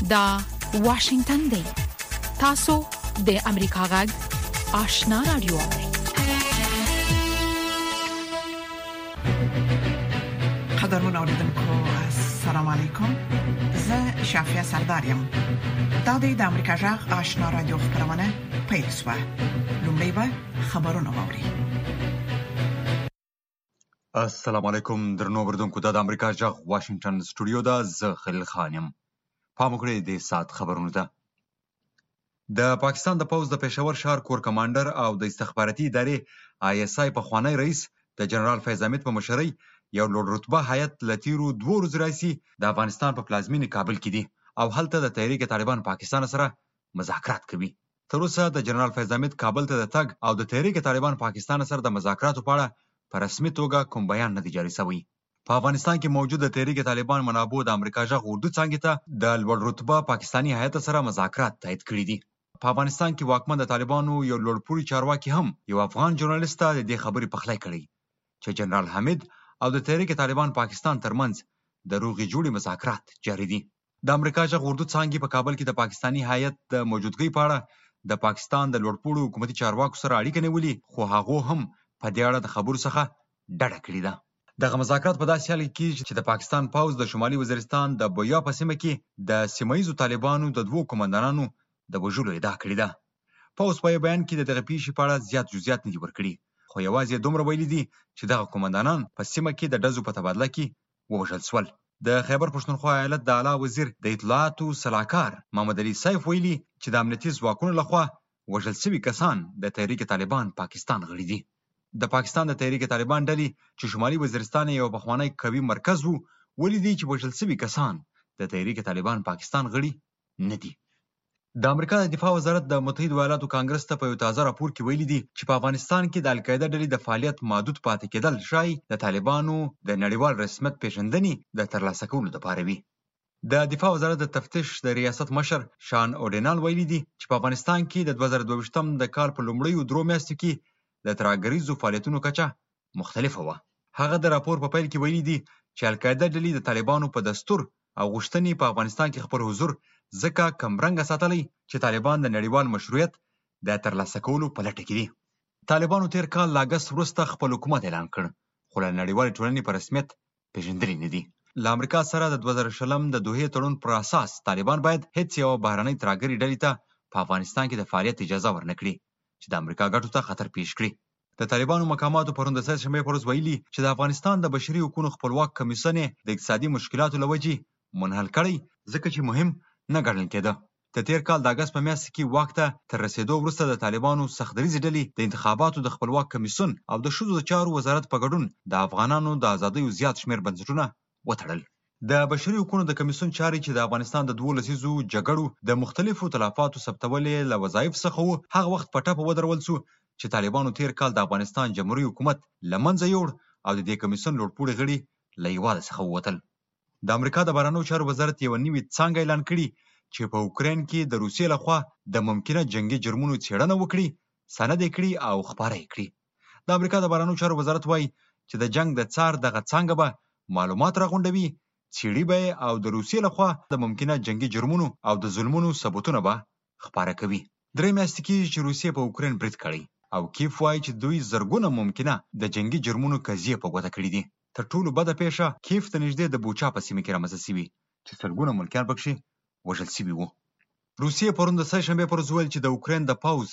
دا واشنگتن دی. تاسو د امریکا غږ آشنا رادیو. قدرمن اوریدونکو السلام علیکم. زه شافیا سردارم. دا د امریکا غږ آشنا رادیو خبرونه پیل شوه. لومړی به خبرونه واوري. السلام علیکم درنو اوریدونکو. د امریکا غږ واشنگټن سټوډیو دا زه خلیل خان یم. پام وکړئ د سات خبرونه ده. د پاکستان د پوځ د پېښور ښار کور کمانډر او د استخباراتي ادارې ISI پخوانی رئیس د جنرال فیض حمید په مشرۍ یو لوړ رتبه هیئت له تیرو 2 ورځو راهیسې د افغانستان په پلازمینې کابل کې دي او هلته د تحریک طالبان پاکستان سره مذاکرات کوي. تر اوسه د جنرال فیض حمید کابل ته د تګ او د تحریک طالبان پاکستان سره د مذاکراتو په اړه په رسمي توګه کوم بیان نه دی جاري شوی. په افغانستان کې موجود د تحریک طالبان منابع د امریکا غږ اردو څانګې ته د لوړ رتبه پاکستاني هیئت سره مذاکرات تایید کړي دي. په افغانستان کې واکمن د طالبانو یو لوړپوړي چارواکي هم یو افغان ژورنالیست ته د دې خبرې پخلی کړی چې جنرال حمید او د تحریک طالبان پاکستان ترمنځ د روغې جوړې مذاکرات جاري دي. د امریکا غږ اردو څانګې په کابل کې د پاکستاني هیئت د موجودګۍ په اړه د پاکستان د لوړپوړو حکومتي چارواکو سره اړیکه نیولې، خو هغه هم په دې اړه د خبرو څخه ډډه کړې ده. دغه مذاکرات په داسې حال کې چې د پاکستان پوځ د شمالي وزیرستان د بویا په سیمه کې د سیمه‌ییزو طالبانو د 2 کمانډرانو د وژلو ادعا کړې ده. پوځ په بیان کې د دغه پیښې په اړه زیات جزئیات نه دي ورکړي، خو یوازې دومره ویلي دي چې دغه کمانډران په سیمه کې د ډزو په تبادله کې ووژل شول. د خیبر پښتونخوا ایالت د اعلی وزیر د اطلاعاتو سلاکار محمد علي سیف ویلي چې د امنیتي ځواکونو لخوا وژل شوي کسان د تحریک طالبان پاکستان غړي دي. د پاکستان د تحریک طالبان ډلې چې شمالي وزیرستان یو پخوانی قوي مرکز وو ولیدي چې وژل شوي کسان د تحریک طالبان پاکستان غړي نه دي. د امریکا د دفاع وزارت د متحده ایالاتو کانګرس ته په یو تازه راپور کې ویلي دي چې په افغانستان کې د القاعده ډلې د فعالیت محدود پاتې کېدل ښایي د طالبانو د نړیوال رسمیت پیژندنې د ترلاسه کولو لپاره وي. د دفاع وزارت د تفتیش د ریاست مشر شان اورډینال ویلي دي چې په افغانستان کې د 2022م د کال په لومړیو 3 میاشتو کې د ترهګریزو فعالیتونو کچه مختلفه وه. هغه د راپور په پیل کې ویلي دي چې القاعده ډلې د طالبانو په دستور او غوښتنې په افغانستان کې خپل حضور ځکه کمرنګه ساتلی چې طالبان د نړیوال مشروعیت د ترلاسه کولو په لټه کې دي. طالبانو تیر کال له اګست وروسته خپل حکومت اعلان کړ، خو له نړیوالې ټولنې په رسمیت پیژندلي نه دي. له امریکا سره د 2020 د دوحې تړون پر اساس طالبان باید هیڅ یو بهرنۍ ترهګرې ډلې ته په افغانستان کې د فعالیت اجازه ورنکړي چې د امریکا ګټو ته خطر پیښ کړي. د طالبانو مقاماتو پرون د سه‌شنبې پر ورځ ویلي چې د افغانستان د بشري حقوقو خپلواک کمیسیون د اقتصادي مشکلاتو له وجې منحل کړی ځکه چې مهم نه ګڼل کېده. د تیر کال د اګست په میاشت کې واک ته تر رسیدو وروسته د طالبانو سختدریځې ډلې د انتخاباتو د خپلواک کمیسیون او د ښځو د چارو وزارت په ګډون د افغانانو د ازادیو زیات شمېر بنسټونه وتړل. د بشري حقوقو د کمیسیون چارې چې د افغانستان د 2 لسیزو جګړو د مختلفو تلفاتو ثبتولې له وظایف څخه وو، هغه وخت په ټپه ودرول شو چې طالبانو تیر کال د افغانستان جمهوریت حکومت له منځه یوړ او د دې کمیسیون لوړپوړي غړي له هېواده څخه ووتل. د امریکا د بهرنیو چارو وزارت یوه نوې څانګه اعلان کړي چې په اوکراین کې د روسیې لخوا د ممکنه جنگي جرمونو څېړنه وکړي، سند یې کړي او خپاره یې کړي. د امریکا د بهرنیو چارو وزارت وایي چې د جنگ د څار دغه څانګه به معلومات راغونډوي، څېړي به او د روسیې لخوا د ممکنه جنگي جرمونو او د ظلمونو ثبوتونه به خپاره کوي. 3 میاشتې کېږي چې روسیې په اوکراین برید کړی او کیف وایي چې دوی زرګونه ممکنه د جنگي جرمونو قضیې په ګوته کړي دي. تر ټولو بده پیښه کیف ته نږدې د بوچا په سیمه کې رامنځته شوې چې سلګونه ملکیان پکښې وژل شوي وو. روسیې پرون د سه‌شنبې پر ورځ وویل چې د اوکراین د پوځ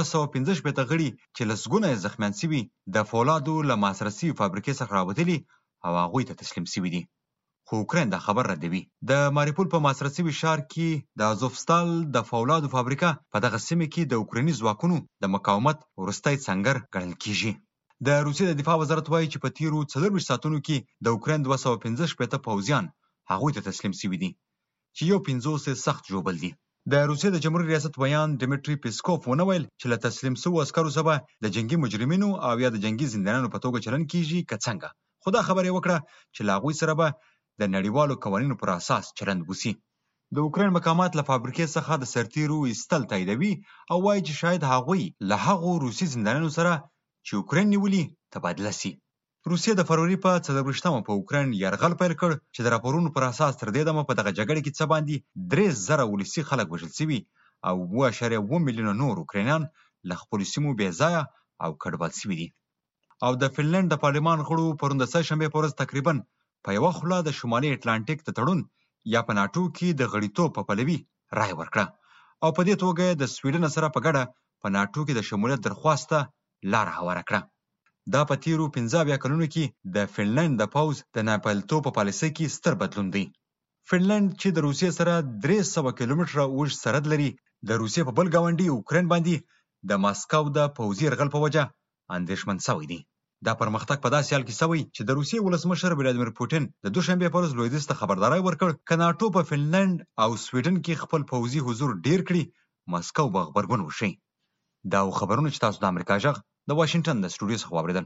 215 غړي چې لسګونه یې زخمیان شوي د فولادو له محاصره شوي فابریکې څخه راوتلي او هغوی ته تسلیم شوي دي، خو اوکراین دا خبر ردوي. د ماریپول په محاصره شوي ښار کې د ازوفستال د فولادو فابریکه په دغه سیمه کې د اوکرایني ځواکونو د مقاومت وروستی سنګر ګڼل کېږي. د روسیې د دفاع وزارت وایي چې په تیرو 24 ساعتونو کې د اوکراین 215 پوځیان هغوی ته تسلیم شوي دي چې یو 50 سخت ژوبل دي. د روسیې د جمهوریت ریاست ویان ډیمیټري پیسکوف ونه ویل چې له تسلیم شوو عسکرو سره د جنگي مجرمینو او یا د جنگي زندانیانو په توګه چلن کیږي که څنګه، خو دا خبره یې وکړه چې له هغوی سره به د نړیوالو قوانینو پر اساس چلند وشي. د اوکراین مقامات له فابریکې څخه د سرتیرو ایستل تاییدوي او وایي چې شاید هغوی له هغو روسي زندانیانو سره چې اوکراین نیولي تبادله شي. روسیې د فروری په 24مه په اوکراین یرغل پیل کړ چې د راپورونو پر اساس تر دې دمه په دغه جګړه کې څه باندې 3,000 ولسي خلک وژل شوي او 2.1 میلیونه نور اوکراینیان له خپلو سیمو بې ځایه او کډوال شوي دي. او د فنلنډ د پارلمان غړو پرون د سهشنبې په ورځ تقریبا په یوه خوله د شمالي اتلانتیک د تړون یا په ناټو کې د غړیتوب په پلوي رایه ورکړه او په دې توګه د سویډن سره په ګډه په ناټو کې د شمولیت درخواست ته لاره هواره کړه. دا په تیرو 15 کلونو کې د فنلنډ د پوځ د ناپیلتوب په پالیسۍ کې ستر بدلون دی. فنلنډ چې د روسیې سره 300 کیلومتره اوږد سرحد لري د روسیې په بل ګاونډي اوکراین باندې د ماسکو د پوځي یرغل په وجه اندېښمن شوی دی. دا پرمختګ په داسې حال کې شوی چې د روسیې ولسمشر ولادیمیر پوټین د دوشنبې په ورځ لویدیځ ته خبرداری ورکړ که ناټو په فنلنډ او سویډن کې خپل پوځي حضور ډیر کړي ماسکو به غبرګون وشي. دا خبرونه چې تاسو د امریکا غږ د واشنگټن د سټوډیو څخه واوریدل.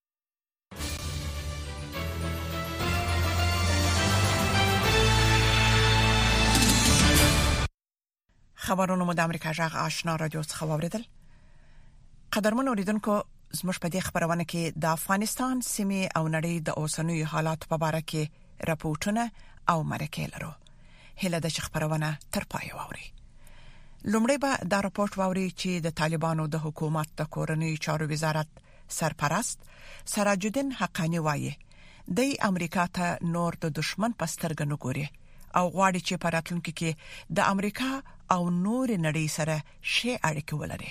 خبرونه مو د امریکا غږ آشنا رادیو څخه واوریدل. قدرمن اوریدونکو زموږ په دې خبرونه کې د افغانستان سیمې او نړۍ د اوسنوي حالات په اړه کې راپورټونه او مرکې لرو. هله د خبرونه تر پای واوري. لومړی به دا راپورټ واوري چې د طالبانو د حکومت د کورنۍ چارو وزارت سرپرست سراج الدین حقانی وایي د امریکا ته نور د دشمن په سترګه نه ګوري او غواړي چې په راتلونکي کې د امریکا او نور نړۍ سره شی اړیکې ولري.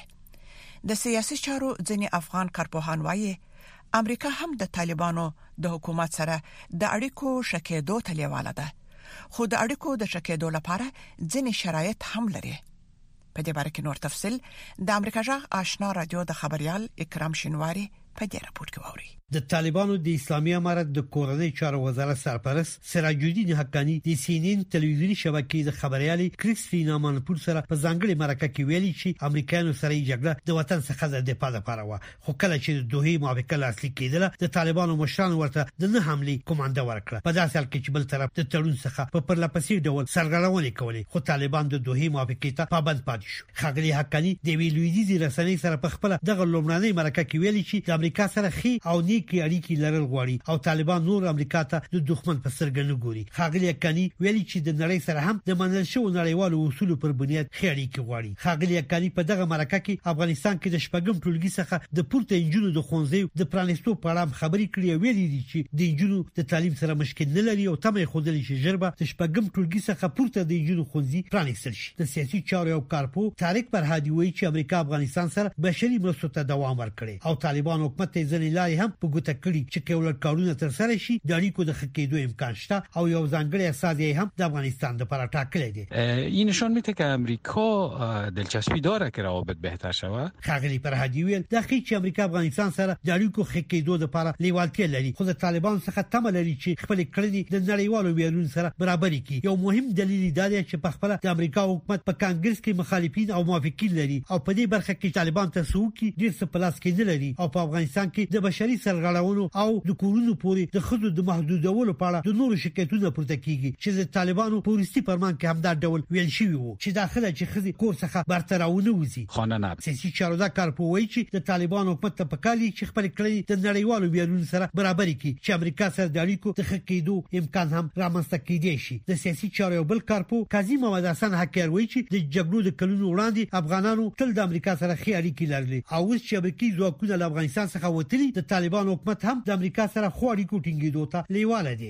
د سیاسي چارو ځینې افغان کارپوهان وایي امریکا هم د طالبانو د حکومت سره د اړیکو شکېدو ته لیواله ده خو د اړیکو د شکېدو لپاره ځینې شرایط هم لري. په دې باره کې نور تفصیل د امریکا غږ آشنا رادیو د خبريال اکرام شینواری په دې راپور کې واوري. د طالبانو د اسلامي امارت د کورنۍ چارو وزارت سرپرست سراج الدین حقانی د CNN تلویزیونی شبکې د خبريالي کریسټینا مانپور سره په ځانګړي مرکه کې ویلي چې امریکایانو سره جګړه د وطن څخه د دفاع لپاره و خو کله چې د دوه موافقه لاسلیک کېدله د طالبانو مشران ورته د نه حمله کومانده ورکړه. په داسې حال کې چې بل طرف د تړون څخه په پرلپسې ډول سرغړونې کولې خو طالبان د دوه موافقه ته پابند پاتې شو. خغلی حقانی د ویلویدي رسنۍ سره په خپل دغه لومړنۍ مرکه کې ویلي چې د امریکا سره خې او نیکی اړیکې لرل غواړي او طالبان نور امریکا ته د دښمن په سترګه نه ګوري. خغلی حقانی ویلي چې د نړۍ سره هم د منل شو نړیوالو اصولو پر بنیاد خې اړیکې غواړي. خغلی حقانی په دغه مرکه کې افغانستان کې د شپږم ټولګي څخه د پورته انجونو د خونځي د پرانستو په اړه خبرې کړې ویلي دي چې د انجونو د تعلیم سره مشکل نه لري او تمه خودلی چې جربه د شپږم ټولګي څخه پورته د انجونو خونځي پرانستل شي. د سیاسي چارو او کارپو طارق فرهادي وایي چې امریکا افغانستان سره بشري مرستو ته دوام ورکړي او طالبان حکومت یې ځنې لاري هم په ګوته کړی چې کولر کارونه تر سره شي د اړیکو د خکېدو امکان شته او یو ځانګړی اساس یې هم د افغانستان لپاره ټاکلی دی. این نشان میده که امریکا دلچسپی داره که روابط بهتر شود. خغلی فرهادی ویل د چې امریکا افغانستان سره د اړیکو خکېدو لپاره لیوالتیا لري خو د طالبان څخه تمه لري چې خپل کړنې د نړیوالو ویرونو سره برابر کړي. یو مهم دلیل دا دی چې په خپل د امریکا حکومت په کانګرس کې مخالفین او موافقین لري او په دې برخه کې طالبان ته سوکي ډیر څه پلاس کې نه لري او په افغانستان کې د بشري سرغړونو او د کورونو پورې د خدو د محدودولو په اړه د نورو شکایتونو پورته کیږي چې د طالبانو پولیسي فرمان کې هم دا ډول ویل شوی وو چې داخله چې خزي کور څخه برتراونه وځي. خانه نه سیاسي چارو دا کار په وایي چې د طالبانو حکومت ته پکالي چې خپل کړی د نړیوالو ویرونو سره برابر کړي چې امریکا سره د اړیکو د خکېدو امکان هم رامنځته کېدی شي. د سیاسي چارو بل کارپو قاضي محمد حسن حکیر وایي چې د جګړو د کلونو وړاندې افغانانو تل د امریکا سره خې اړیکې لرلې او اوس چې امریکایي ځواکونه له افغانستان څخه وتلي د طالبانو حکومت هم د امریکا سره خو اړیکو ټینګېدو ته لیواله دي.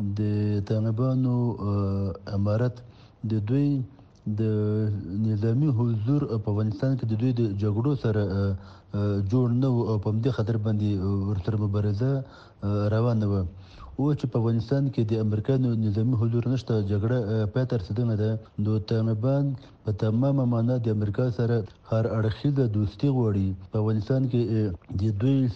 د طالبانو امارت د دوی د نظامی حضور په افغانستان کې د دوی د جګړو سره جوړ نه او په دې خاطر باندې ورسره مبارزه روانه و او چې په افغانستان کې د امریکایانو نظامی حضور نشته جګړه پای ته رسیدلې ده. د طالبان په تمامه معنا د امریکا سره هر اړخیزه دوستي غواړي. په افغانستان کې د دوی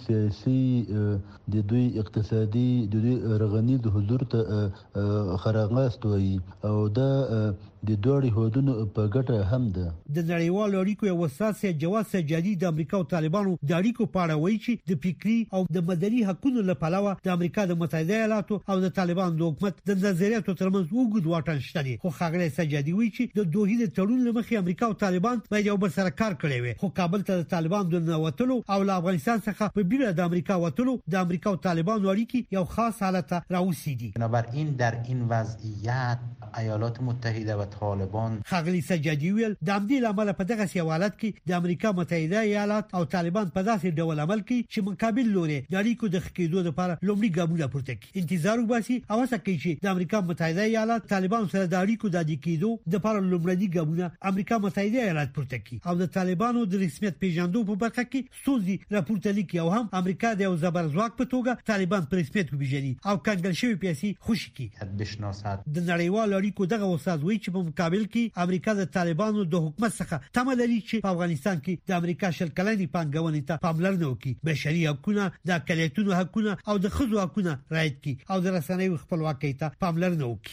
سیاسي د دوی اقتصادي د دوی رغنیز حضور ته خراغاست وایي او دا د دوړي هودونو په ګټه هم ده. د نړیوالو اړیکو یو اساسي جواز سجادي د امریکا او طالبانو د اړیکو په اړه وایي چې د فکری او د مدني حقوقو لپاره د امریکا د متحده ایالاتو او د طالبانو د حکومت د نظریاتو ترمنځ وګړو واټن شته دي. خو خغلی سجادي وایي چې د دوه د تړون قانون لمخې امریکا او طالبان باید یو بل سره کار کړی وي خو کابل ته طالبان د نوتلو او له افغانستان څخه په بیره د امریکا وتلو د امریکا او طالبان اړیکې یو خاص حالت راوستي. بنابراین در این وضعیت ایالات متحده و طالبان خاغلی سجادي ویل د امدی لامل په دغه حالت کې د امریکا متحده ایالات او طالبان په داسې ډول عمل کوي چې مقابل لوري د اړیکو د خکېدو لپاره لومړی ګامونه پورته کوي. انتظار وباسي او څه کوي چې د امریکا متحده ایالات طالبان سره د اړیکو د کېدو د لپاره لومړني ګامونه امریکا متحده ایالات پورته کوي او د طالبانو د رسمیت پیژندو په برخه کې ستونزې راپورته لیکي او هم امریکا د یو زبرځواک په توګه طالبان په رسمیت وپیژني او کنګل شوی پیسې خوشي کوي. د نړیوالو اړیکو دغه استاد وایي چې په مقابل کې امریکا د طالبانو د حکومت څخه تمه لري چې په افغانستان کې د امریکا شل کلنې پانګونې ته پاملرنه وکړي، بشري حقوقونه، د اقلیتونو حقوقونه او د ښځو حقوقونه رعایت کړي او د رسنیو خپلواکۍ ته پاملرنه وکړي.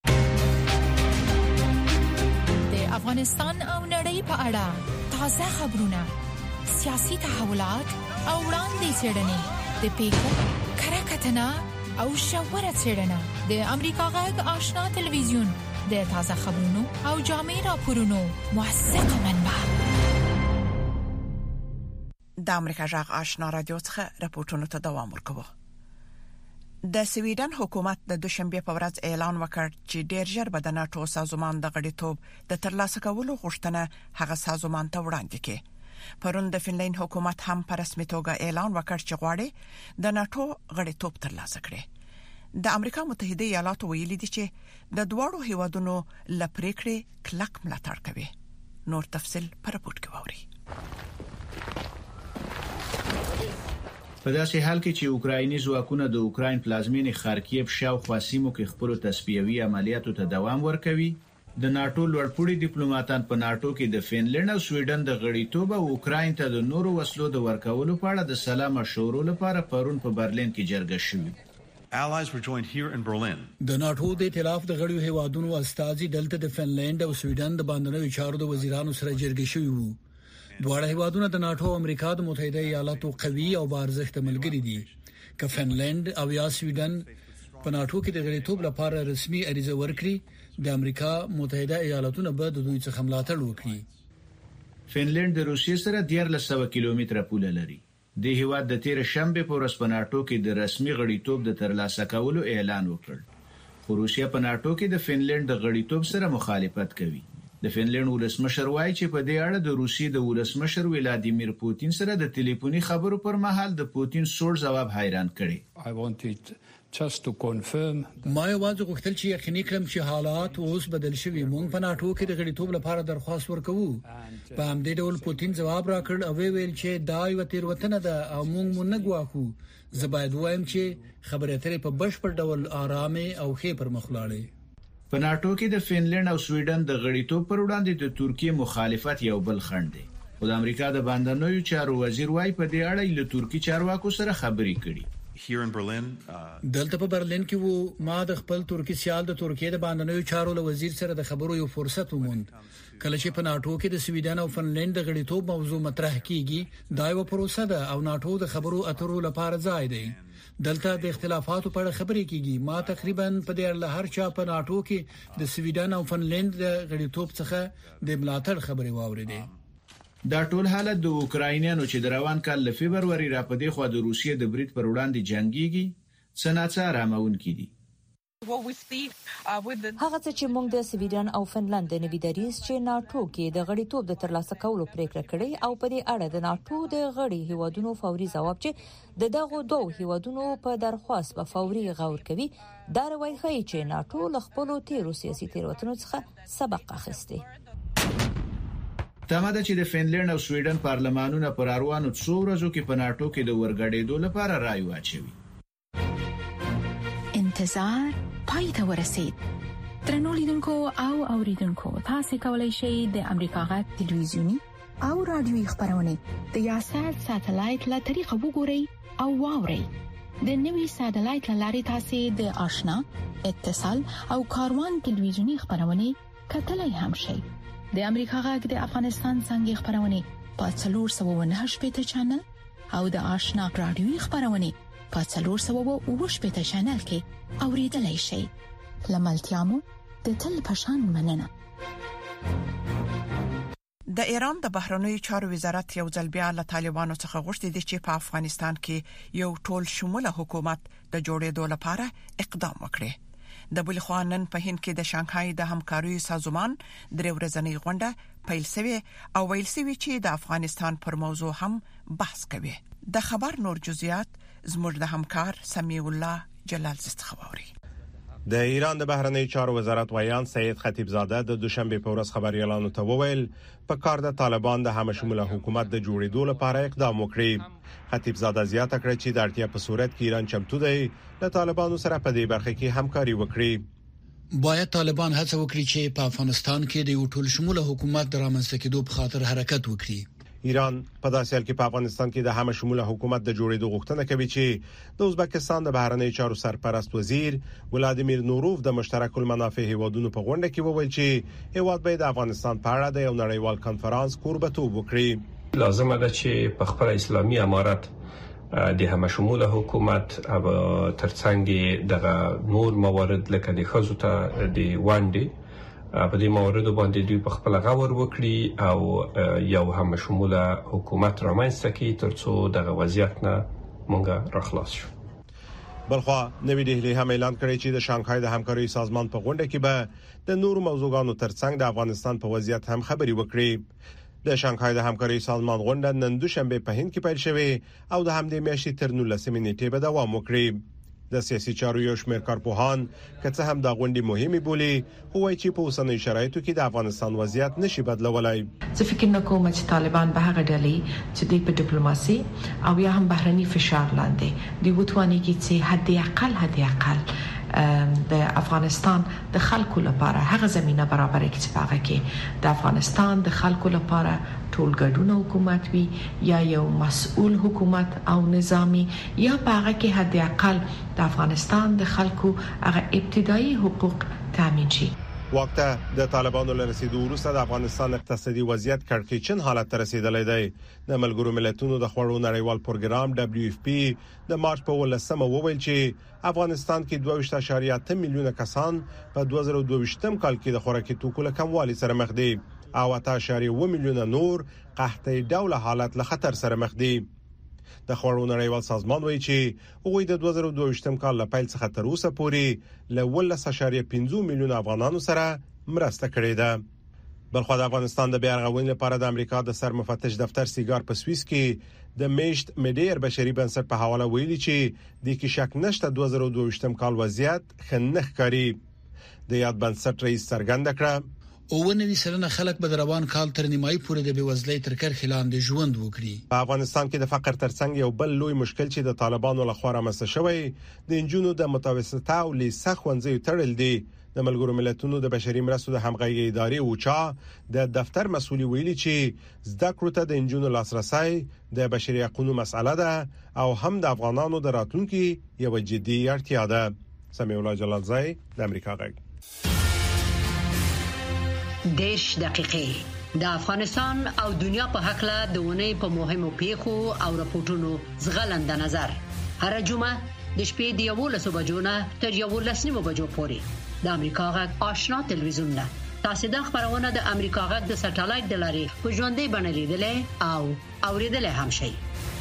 د افغانستان او نړۍ په اړه تازه خبرونه، سیاسي تحولات او وړاندې څرګندې د پیښو کره کتنه او ژوره څرګندونه د امریکا غږ آشنا تلویزیون د تازه خبرونو او جامع راپورونو موثقه منبع. د امریکا غږ آشنا رادیو څخه راپورټونه ته دوام ورکوي. د سویډن حکومت د دوشنبه په ورځ اعلان وکړ چې ډیر ژر به د ناتو سازمان د غړیتوب د ترلاسه کولو غوښتنه هغه سازمان ته وړاندې کړي. پرون د فنلند حکومت هم په رسمي توګه اعلان وکړ چې غواړي د ناتو غړیتوب ترلاسه کړي. د امریکا متحده ایالاتو ویلي دي چې د دوړو هیوادونو لپریکړې کلک ملاتړ کوي. نور تفصیل پر راپورټ کې ووري. په داسې حال کې چې اوکرایني ځواکونه د اوکراین پلازمینې خارکیف شاوخوا سیمو کې خپل تصفیوي عملیاتو ته دوام ورکوي، د ناتو لوړپوړي ډیپلوماټان په ناتو کې د فنلند او سویډن د غړیتوب او اوکراین ته د نورو وسلو د ورکولو په اړه د سلا مشورو لپاره پرون په برلین کې جرګه شوه. د ناتو د ائتلاف د غړیو هیوادونو استازي دلته د فنلند او سویډن د باندنوي چارو د وزیرانو سره جرګه شوي وو. دواړه هیوادونه د ناتو او امریکا د متحده ایالاتو قوي او بارزښت ملګري دي. که فنلند او یا سویډن په ناتو کې د غړیتوب لپاره رسمي اړیزه ورکړي، د امریکا متحده ایالاتونه به د دوی څخه ملاتړ وکړي. فنلند د روسیې سره 1300 کیلومتره پوله لري. د هیواد د 13 شنبه په ورځ په ناتو کې د رسمي غړیتوب د ترلاسه کولو اعلان وکړ. خو روسیه په ناتو کې د فنلند د غړیتوب سره مخالفت کوي. د فنلند ولسمشر وایي چې په دې اړه د روسیې د ولسمشر ولادیمیر پوتین سره د ټلیفوني خبرو پر مهال د پوتین سوړ جواب حیران کړي. ما یوازې غوښتل چې یقیني کړم چې حالات اوس بدل شوي. مونږ په ناتو کې د غړیتوب لپاره درخواست ورکوو. په همدې ډول پوتین جواب راکړ او ویل چې دا یو تیروتنه ده او مونږ نه غواړو. زه باید وایم چې خبرې اترې په بشپړ ډول آرامه او ښه پرمخ لاړې. په ناتو کې د فنلند او سویډن د غړیتوب پر وړاندې د ترکیه مخالفت یو بل خنډ دی. خو د امریکا د باندنوي چارو وزیر وایي په دې اړه له ترکی چارواکو سره خبرې کړي. دلته په برلین کې وو. ما د خپل ترکی سیال د ترکیه د باندنوي چارو له وزیر سره د خبرو یو فرصت وموند. کله چې په ناتو کې د سویډن او فنلند د غړیتوب موضوع مطرح کیږي، دا یو پروسه ده او ناتو د خبرو اترو لپاره ځای دی. دلته د اختلافاتو په اړه خبرې کیږي. ما تقریبا په دې اړه هر چا په ناتو کې د سویډن او فنلند د غړیتوب څخه د ملاتړ خبرې واوریدې. دا ټول حالت د اوکراینانو چې د روان کال له فبرवरी را پدې خو د روسیې د برید پر وړاندې جنگيږي څنګه رامون کړي. هغه څه چې موږ د سویډن او فنلند د نوي دریځ چې ناتو کې د غړیتوب د ترلاسه کولو پریکړه کړې او په دې اړه د ناتو د غړي هیوادونو فوري ځواب چې دغه دوه هیوادونو په درخواست په فوري غور کوي، دا روایت ښيي چې ناتو له خپل تیرو سیاسي تیروتنو څخه سبق اخیستی. تمه ده چې د فنلند او سویډن پارلمانونه پر اروانو څو ورځو کې په ناتو کې د ورګړېدو لپاره رائے واچوي. انتظار پای ته ورسید. ترنو لیدونکو او اوریدونکو، تاسو کولی شئ د امریکا غږ ټلویزیونی او رادیوي خبرونه د یاشر ساتلایت له طریقو وګورئ او واورئ. د نوي ساتلایت لارې تاسو د آشنا، اتصال او کاروان ټلویزیونی خبرونه کتلای هم شئ. د امریکا غږ د افغانستان څنګه خبرونه په 498 چینل او د آشنا رادیوي خبرونه په 498 چینل کې اوریدلای شئ. لملتيامو د تل پشان مننه. د ایران د بهرنیو چارو وزارت یو ځل بیا له طالبانو څخه غوښتي دي چې په افغانستان کې یو ټول شموله حکومت د جوړېدو لپاره اقدام وکړي. د بل خوا نن په هند کې د شانګهای د همکارۍ سازمان درې ورځنۍ غونډه پیل شوه او ویل شوی چې د افغانستان پر موضوع هم بحث کوي. د خبر نور جزئیات زموږ د همکار سمیع الله جلال زستخواري. د ایران د بهرنی چارو وزارت ویان سید خطیبزاده د دوشنبه په ورځ خبريالانو ته وویل په کار د طالبان د همشموله حکومت د جوړېدو لپاره اقدام وکړي. خطیبزاده زیاته کړې چې د اړتیا په صورت کې ایران چمتو دی د طالبانو سره په دې برخه کې همکاري وکړي. باید طالبان هڅه وکړي چې په افغانستان کې د یو ټول شموله حکومت د رامنځته کېدو په خاطر حرکت وکړي. ایران په داسې حال کې په افغانستان کې د همشموله حکومت د جوړېدو غوښتنه کوي چې د ازبکستان د بهرنی چارو سرپرست وزیر ولادیمیر نوروف د مشترک المنافع هیوادونو په غونډه کې وویل چې هیواد به د افغانستان په اړه د یو نړیوال کانفرنس کوربتوب وکړي. لازم ده چې په خپل اسلامي امارت د همشموله حکومت او ترڅنګ د نور موارد لکه د خزو ته د وانډي په دې موارد باندې دوی په خپل غور وکړي او یو همشموله حکومت رامنځته کړي ترڅو د وضعیت نه مونږ راخلاص شو. بلخوا نوی دهلی هم اعلان کړی چې د شانګهای د همکارۍ سازمان په غونډه کې به د نورو موضوعاتو ترڅنګ د افغانستان په وضعیت هم خبري وکړي. د شانګهای د همکارۍ سازمان غونډه نن دوشنبه په هند کې پیل شوه او د همدې میاشتې تر 19 نیټې به دوام وکړي. د سیاسي چارو یو شمېر کارپوهان کڅه هم د غونډې مهمه بولي خو وايي چې په اوسنۍ شرایطو کې د افغانستان وضعیت نشي بدلولای. زه فکر نه کوم چې طالبان به هغه ډلې چې د ډیپلوماسي او یا هم بهرني فشار لاندې دی وټواني کې چې حد اقل د افغانستان د خلکو لپاره هغه زمينه برابر کړي چې هغه کې د افغانستان د خلکو لپاره ټولګډونه حکومت وي یا یو مسؤل حکومت او نظامی یا هغه کې حد اقل د افغانستان د خلکو هغه ابتدایي حقوق تامین شي. وخت د طالبانو لرسیدو وروسته د افغانستان اقتصادي وضعیت کړکېچن حالت ته رسیدلی دی. د ملګرو ملتونو د خوړو نړیوال پروګرام WFP د مارچ په 18 وویل چې افغانستان کې 2.8 میلیونه کسان په 2022 کال کې د خوراکي توکو له کموالي سره مخ دي او 8.1 میلیونه نور قحطي ډول حالت له خطر سره مخ دي. د خوړو نړیوال سازمان وایي چې هغوی د 2022 کال له پیل څخه تر اوسه پورې له 13.5 میلیونه افغانانو سره مرسته کړې ده. بلخو د افغانستان د بیارغونې لپاره د امریکا د سرمفتش دفتر سیګار په سویس کې د میشت میډیر بشري بنسټ په حواله ویلي چې د کې شک نشته 2022 کال وضعیت خنخ کاری. د یاد بنسټ رئیس څرګنده کړه او 90% خلک به روان کال تر نیمایي پورې د بیوزلۍ تر کرښې لاندې ژوند وکړي. په افغانستان کې د فقر ترڅنګ یو بل لوی مشکل چې د طالبانو لخوا رامنځته شوی د انجونو د متوسطه او لیسه ښوونځیو تړل دي. د ملګرو ملتونو د بشري مرستو د همغږي ادارې اوچا د دفتر مسؤل ویلي چې زده کړو ته د انجونو لاسرسي د بشري حقوقو مسأله ده او هم د افغانانو د راتلونکو یو جدي اړتیا ده. سمیع الله جلال زای د امریکا غږ. 10 دقیقې د افغانستان او دنیا په حق له دونې په مهمو پیښو او راپورټونو زغلند نظر هر جمعه د شپې د 11 بجو نه تر 11 بجو پورې د امریکا غږ آشنا تلویزیون نه تاسو د خبرونه د امریکا غږ د سټلایټ د لارې په ژوندۍ بڼه لیدلې او اوریدلې هم شي.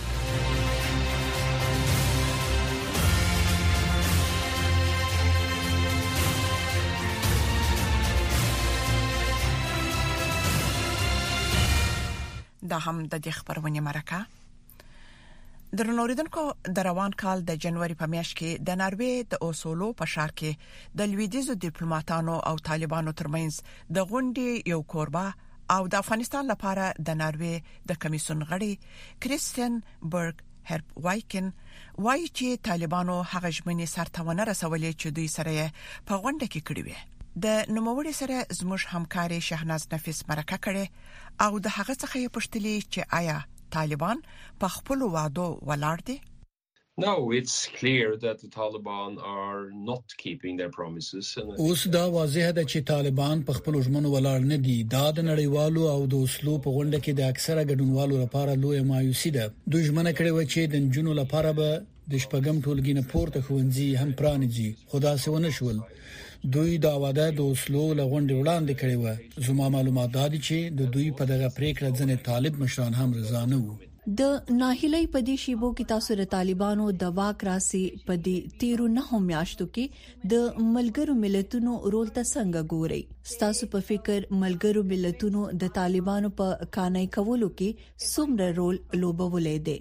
دا هم د دې خبرونه مرکه درنوریدونکو د روان کال د جنوري په میاشت کې د ناروې د اوسولو په ښار کې د لویدیزو ډیپلوماټانو او طالبانو ترمنځ د غونډې یو کوربه او د افغانستان لپاره د ناروې د کمیسیون غړي کریستین برګ هرپ وایکن وایي چې طالبانو هغه ژمنې سرته رسولې چې دوی سره په غونډه کې کړې وې. د نوموړي سره زموږ همکاري شهناز نفیس مرکه کړي او د هغه څخه یې پوښتلې چې آیا طالبان په خپل وعدو ولاړ دي؟ No, it's clear that the Taliban are not keeping their promises. اوس دا واضح ده چې طالبان په خپل ژمنو ولاړ نه دي. دا د نړیوالو او د اوسلو په غونډه کې د اکثره ګډونوالو لپاره لوی مایوسي ده. دوی ژمنه کړې و چې د جنونو لپاره به د شپږم ټولګي نه پورته ښوونځي هم پرانیږي، خو دا څه ونه شول. دوی دا واده د اوسلو لغونډې وړاندې کړې و. زما معلومات دا دي چې د دوی په دغه پریکړه ځنې طالب مشران هم رضا نه وو. د ناهیلۍ په دې شیبو کې تاسو د طالبانو د واک راسي په دې 13 میاشتو کې د ملګرو ملتونو رول ته څنګه ګوري؟ تاسو په فکر ملګرو ملتونو د طالبانو په کانای کولو کې څومره رول لوبولې دي؟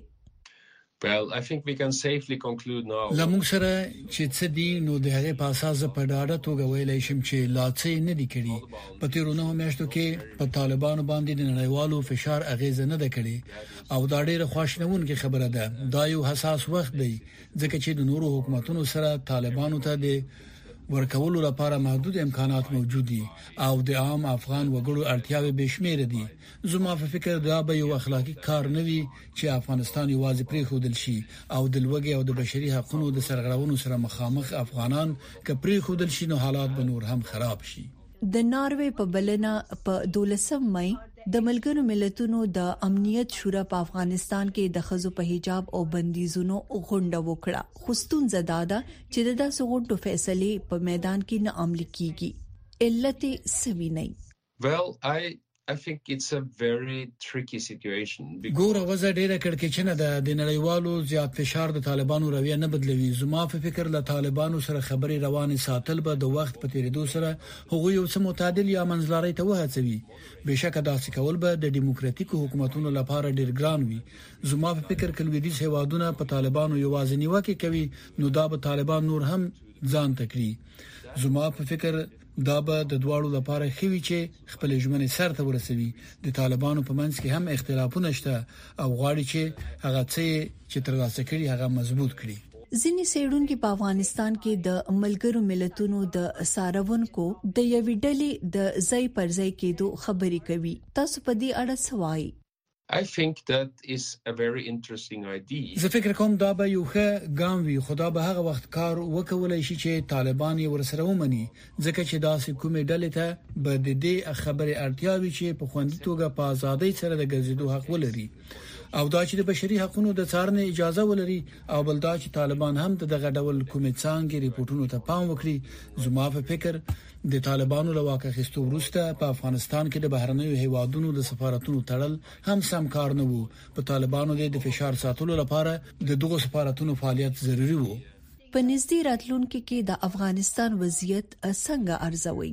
Well, I think we can safely conclude now. لمون سره چې څه دي نو د هغه په اساس په ډاډه توګه ویلای شم چې لاڅې نه دي کړي. په 13 میاشتو کې په طالبانو باندې د نړیوالو فشار اغیز نه ده کړي او دا ډېر خواشنونکې خبره ده. دا یو حساس وخت دی ځکه چې د نورو حکومتونو سره طالبانو ته د ورکولو لپاره محدود امکانات موجود دي او د عام افغان وګړو اړتیاوې بشمیره دي. زما په فکر دا به یو اخلاقی کار نه وي چې افغانستان یوازې پرې خودل شي او د لوګي او د بشري حقوقو د سرغړونو سره مخامخ افغانان کپري خودل شي نو حالات به نور هم خراب شي. د ناروې په بلنه په 12 مئی د ملګرو ملتونو د امنیت شورا په افغانستان کې د خزو په حجاب او بندیزونو غونډه وکړه. خصوصاً زداده چې د داسې غونډو فیصله په میدان کې نه عملي کیږي. علت سوي نه. Well, I think it's a very tricky situation. ګوره وزه ډیره کړکېچنه ده. د نړیوالو زیات فشار د طالبانو رویه نه بدلوي. زما په فکر له طالبانو سره خبري روانه ساتل به د وخت په تیریدو سره هغه یو څه متعادل یا منځلاري ته وهڅوي. بهشکه داسې کول به د دیموکراتیکو حکومتونو لپاره ډیر ګران وي. زما په فکر کلویدي هیوادونه په طالبانو یوازې نیوکه کوي نو دا به طالبان نور هم ځان تکړي. زما په فکر دا به د دواړو لپاره خوي چې خپل ژمنې سره ورسوي. د طالبانو په منځ کې هم اختلافونه شته او غواړي چې هغه چې ترلاسه کړي هغه مضبوط کړي. ځینې څېړونکو په افغانستان کې د ملګرو ملتونو د ساروونکو د یوې ډلې د ځای پر ځای کېدو خبرې کوي. تاسو په دې اړه څه وایي؟ I think that is a very interesting idea. زه فکر کوم دا به یو ښه ګام وي. خدا به هغه وخت کار وکولای شي چې طالبان یې ورسره ومني ځکه چې داسې کومې ډلې ته به د دې خبرې اړتیا وي چې په خوندي توګه په ازادۍ سره د ګرځېدو حق ولري او دا چې د بشري حقوقو د څارنې اجازه ولري او بل دا چې طالبان هم دغه ډول کومې څنګه ریپورتونو ته پام وکړي. زما په فکر د طالبانو له واکه خستو وروسته په افغانستان کې د بهرنیو هیوادونو د سفارتونو تړل هم سم کار نه وو. په طالبانو د فشار ساتلو لپاره د دغه سفارتونو فعالیت ضروری وو. په نږدې راتلونکو کې د افغانستان وضعیت څنګه ارزوي؟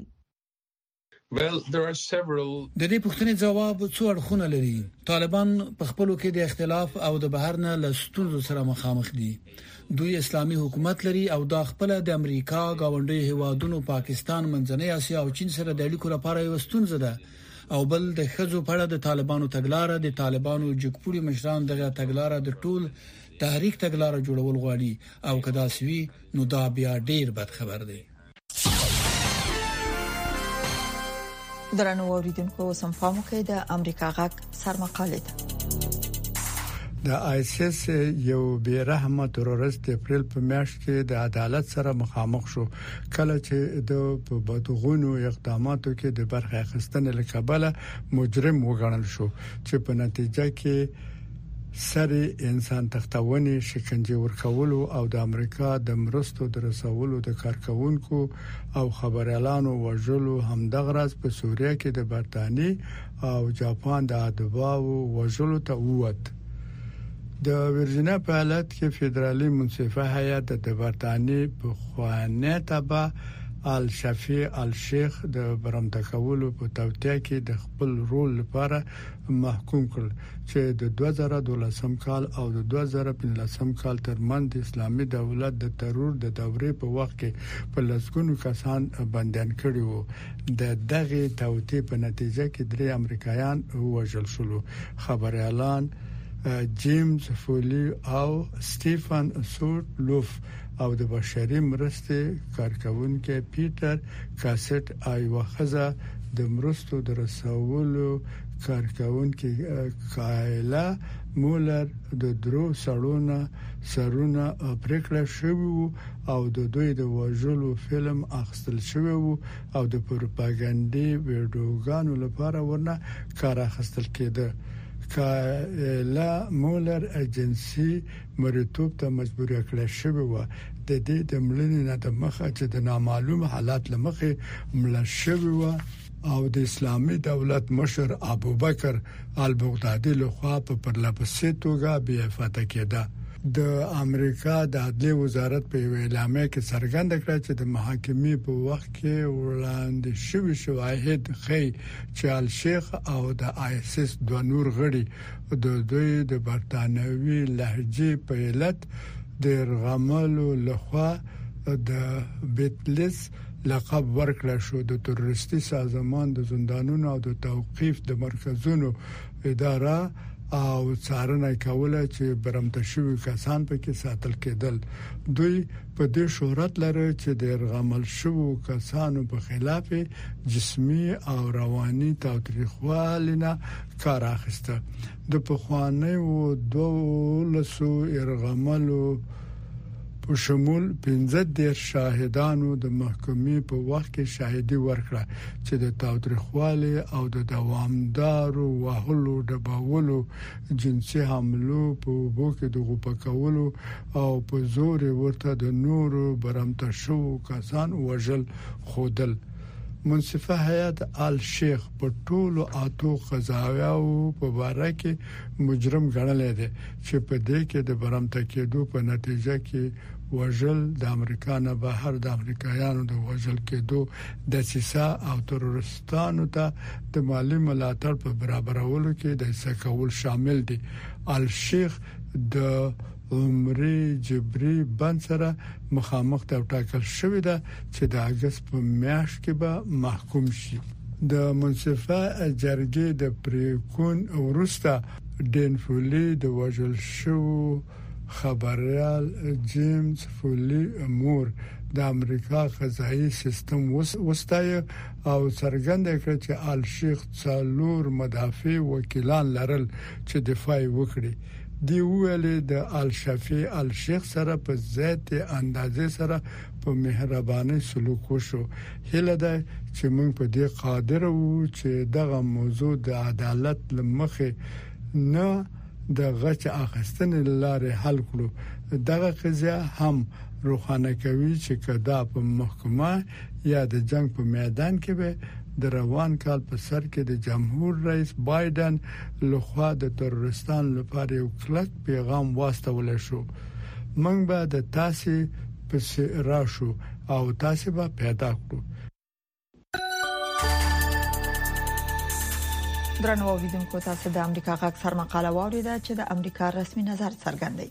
Well, there are several. د دې پوښتنې جواب څو اړخونه لري. طالبان په خپلو کې د اختلاف او د بهرنه لستونزو سره مخامخ دي. دوی اسلامي حکومت لري او دا خپل د امریکا گاونډي هیوادونو پاکستان منځنۍ اسیا او چین سره د اړیکو لپاره یو ستونزه ده او بل د خزو په اړه د طالبانو تګلارې د طالبانو جګپوري مشران دغه تګلارې د ټول تحریک تګلارې جوړول غواړي او کدا سوي نو دا بیا ډیر بد خبر دی. درنو اوریدونکو سمفامو کې د امریکا غاک سرمقاله ده. د آیسیس یو بیرحمه تروریست اپریل په میاشت کې د عدالت سره مخامخ شو کله چې د په بدغونو اقداماتو کې د برخه اخیستنې لکبله مجرم وګڼل شو چې په نتیجه کې سره انسان تختونې شکنجه ورکول او د امریکا د مرستو د رسولو د کارکونکو او خبريالانو وژلو همدغه راز په سوریه کې د برتانی او جاپان د ادباو وژلو ته ووت. د ورجینیا په حالت کې فدرالي منصفه هیئت د برتانی په خوانه تبع الشفیع الشیخ د برمته کولو په توطئه کې د خپل رول لپاره محکوم کړ چې د 2012 کال او د 2015 کال ترمنځ د اسلامي دولت د ترور د دورې په وخت کې په لسګونو کسان بندیان کړي وو. د دغه توطئه په نتیجه کې 3 امریکایان وژل شول. خبريالان جیمز فولی او سټیفن سورلوف او د بشري مرستې کارکونکو پیټر کاسټ ایو خزه د مرستو د رسولو کارکونکو کایلا مولر د درو سرونه پریکړه شوی او د دوی د وژلو فلم اخیستل شوی او د پروپاګاندا ویډیوګانو لپاره ورنه کار اخیستل کېده. کایلا مولر ایجنسی مریتوب ته مجبور کړل شوی و د دې د ملنې نه د مخه چې د نامعلوم حالات لمخه مل شوی و او د اسلامي دولت مشر ابوبکر البغدادي لخوا په پرلپسې توګه بیا فتح کېده. د امریکا د عدلي وزارت په اعلامیه کې څرګنده کړه چې د محاکمې په وخت کې وړاندې شوی شواهد ښيي چې الشیخ او د آیسس دوه نور غړي د دوی د برتانوي لهجې په علت د رغملو لخوا د بیتلس لقب ورکړل شو. د تروریستي سازمان د زندانونو او د توقيف د مرکزونو اداره او څارنه کوله چې برمته شوی کسان پکې ساتل کېدل. دوی په دې شهرت لري چې د رغمل شوو کسانو په خلاف جسمي او رواني تاوتریخوالینه کار اخیسته. د پخوانیو 12 ارغملو په شمول 15 شاهدانو د محکمې په وخت کې شاهدي ورکړه چې د تاوتریخوالي او د دوامدارو وهلو ډبولو جنسي حملو په بوکې د غوپکولو او په زور ورته د نورو برمته شو کسان وژل خودل. منصفه هیئت آل شیخ په ټولو اتو قضاویو په اړه کې مجرم ګڼل دي چې په دې کې د برمته کېدو په نتیجه کې وژل د امریکا نه بهر د امریکایانو د وژل کېدو د سیسا او تروریستانو ته د مالی ملاتړ په برابرولو کې د سکول شامل دي. آل شیخ د عمرې جبري بند سره مخامخ ټاکل شوې ده چې د اگست په میاشت کې به محکوم شي. د منصفه جرګې د پریکون ورسته ډین فولي د وژل شو خبريال جیمز فولي مور د امریکا قضایي سیستم وستایه او څرګنده کړ چې آل شیخ څلور مدافع وکیلان لرل چې دفاع وکړي. دی ویلي د الشفیع الشیخ سره په ذات اندازې سره په مهرباني سلوک وشو. هله ده چې موږ په دې قادر وو چې دغه موضوع د عدالت لمخې نه د غچ اخیستنې لارې حل کړو. دغه قضیه هم روښانه کوي چې کدا په محکمه یا د جنگ په میدان کې به د روان کال په سر کې د جمهور رئیس بایدن لخوا د تروریستانو لپاره یو کلک پیغام واستول شو. موږ به د تاسو په راشو او تاسو به پیدا کړو. درنو اوریدونکو تاسو د امریکا غږ سر مقاله واوریده چې د امریکا رسمي نظر څرګندوي.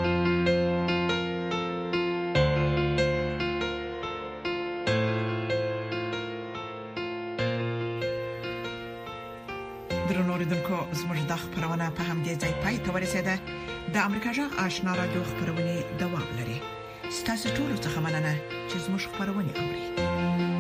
درنو اوریدونکو زموږ د خبرونه په همدې ځای پای ته ورسیده. د امریکا غږ آشنا رادیو خبرونه دوام لري. ستاسو ټول څه مننه چې زموږ خبرونه اوري.